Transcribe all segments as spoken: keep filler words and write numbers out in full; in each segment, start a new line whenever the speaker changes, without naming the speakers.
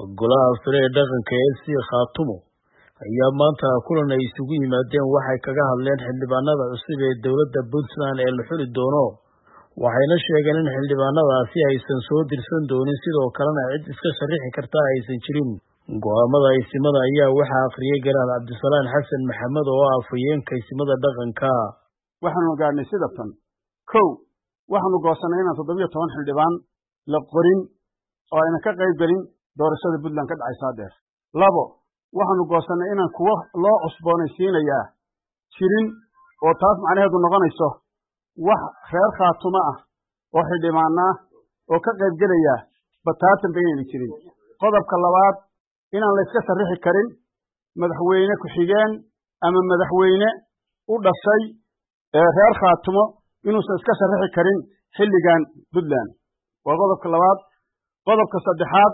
golaha sare ee dhaqanka ee sii khaatumo ayaa maanta kulan ay isugu yimaadeen waxay kaga hadleen xildhibaanada cusub ee dowladda Puntland ee la xuli doono waxayna sheegeen in xildhibaanadaasi aysan soo dirsan doonin sidoo kalena cid iska sharixi karta aysan jirin go'aamada isimada ayaa waxa akhriyay Garaad Cabdisalaan Xasan Maxamed oo ah afhayeenka isimada dhaqanka
waxaanu gaarnay sidatan kow waxaanu goosanay inaan toddoba iyo toban xildhibaan la qorin oo ayna ka qayb galin doorashada Puntland ka dhacaysa dheer labo waxaanu goosanay inaan kuwa loo cusboonaysiinayaa jirin oo taas macnaheedu noqonayso wax reer khaatumo ah oo xildhibaana oo ka qayb galaya bataatan bayna jirin qodobka labaad inaan la iska sharixi karin madaxweyne ku xigeen ama madaxweyne u dhashay ee reer khaatumo inuusan iska sharixi karin xilligan Puntland waa qodobka labaad qodobka saddexaad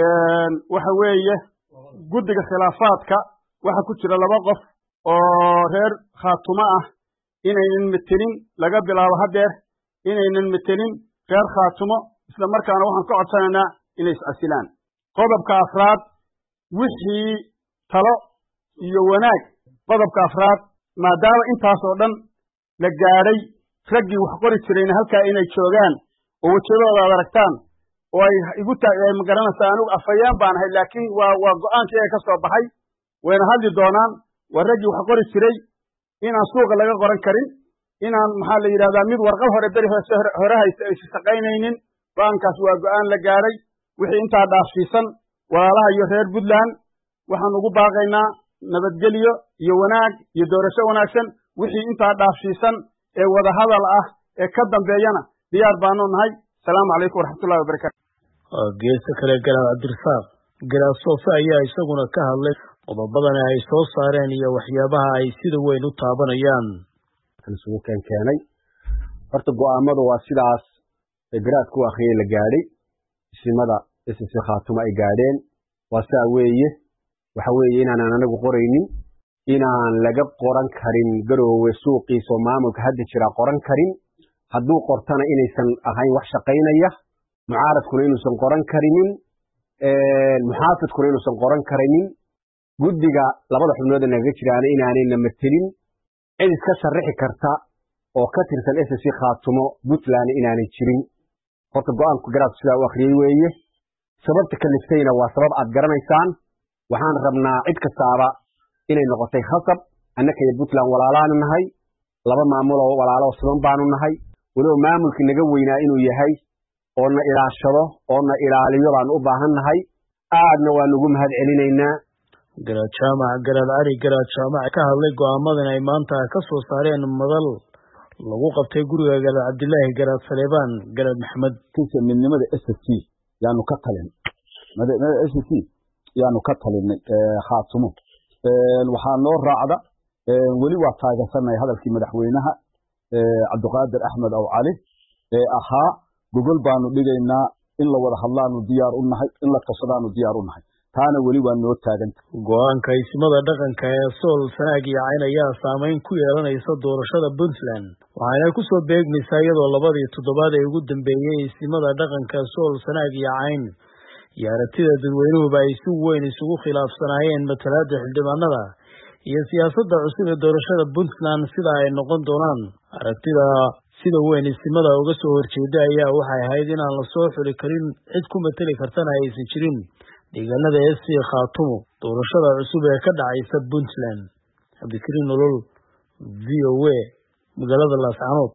ee waxa weeye guddiga khilaafaadka waxa ku jira laba qof oo reer khaatumo ah inaynan metelin laga bilaabo hadeer inaynan metelin reer khaatumo isla markaana waxaan ka codsanaynaa inay iscasilaan qodobka afraad wixii talo iyo wanaag qodobka afraad maadaama intaas oo dhan la gaadhay raggii wax qori jirayna halkaa inay joogaan oo wajadooda aad aragtaan oo ay igu taagay ma garanaysaa anigu afayaan baan ahay laakiin waa waa go'aankii ay ka soo baxay wayna hadli doonaan waa raggii wax qori jiray inaan suuqa laga qoran karin inaan maxaa la yidhahdaa mid warqad hore beri hore haysta aysan shaqaynaynin go'aankaas waa go'aan la gaadhay wixii intaa dhaafsiisan walaalaha iyo reer Puntland waxaan ugu baaqaynaa nabadgelyo iyo wanaag iyo doorasho wanaagsan wixii intaa dhaafsiisan ee wada hadal ah ee ka dambeeyana diyaar baanu nahay salaamu calaykum waraxmatullahi wabarakaatu
geesta kale Garaad Cabdisaaq Garaad Soofe ayaa isaguna ka hadlay qodobadana ay soo saareen iyo waxyaabaha ay sida weyn u taabanayaan
isugu keenay horta go'aamadu waa sidaas ee garaadku akhriyay la gaadhay isimada isii khaatumo ay gaadheen waa saa weeye waxa weeye inaan anagu qoraynin inaan laga qoran karin garoowe suuqiisa maamulka hadda jira qoran karin hadduu qortana inaysan ahayn wax shaqaynaya mucaaradkuna inuusan qoran karinin muxaafidkuna inuusan qoran karinin guddiga labada xubnood ee naga jiraan inaanayna metelin cid iska sharixi karta oo ka tirsan S C Khaatumo Puntland inaanay jirin horta go'aanku garaadku sidaa u akhriyay weeye sababta kaliftayna waa sabab aad garanaysaan waxaan rabnaa cid kastaaba inay noqotay khasab annaka iyo Puntland walaalaanu nahay laba maamulo walaalo sidan baanu nahay walow maamulka naga weynaa inuu yahay oo na ilaashado oo na ilaaliyo baan u baahan nahay aadna waan ugu mahad celinaynaa
Garaad Jaamac Garaad Ari Garaad Jaamac ka hadlay go'aamadan ay maanta ka soo saareen madal lagu qabtay guriga Garaad Cabdilaahi Garaad Saleebaan Garaad Maxamed
kiisa midnimada S C yaanu ka talin madada S C yaanu ka talinay khaatumo waxaa noo raacda weli waa taageersanay hadalkii madaxweynaha Cabdiqaadir Axmed Aw Cali ee ahaa gogol baanu dhigaynaa in la wada hadlaanu diyaar u nahay in la qasadaanu diyaar u nahay taana weli waa noo taagan
go'aanka isimada dhaqanka ee Sool Sanaag iyo Cayn ayaa saameyn ku yeelanaysa doorashada Puntland waxaana ku soo beegmaysaa iyadoo labadii toddobaad ee ugu dambeeyay isimada dhaqanka Sool Sanaag iyo Cayn iyo aragtida dadweynuhu ay si weyn isugu khilaafsanaayeen matalaadda xildhibaanada iyo siyaasadda cusub ee doorashada Puntland sida ay noqon doonaan aragtida sida weyn isimada uga soo horjeeda ayaa waxay ahayd in aan la soo xuli karin cid ku matali kartana aysan jirin deegaanada S C Khaatumo doorashada cusub ee ka dhacaysa Puntland Cabdikariin Nolol V O A magaalada Laascaanood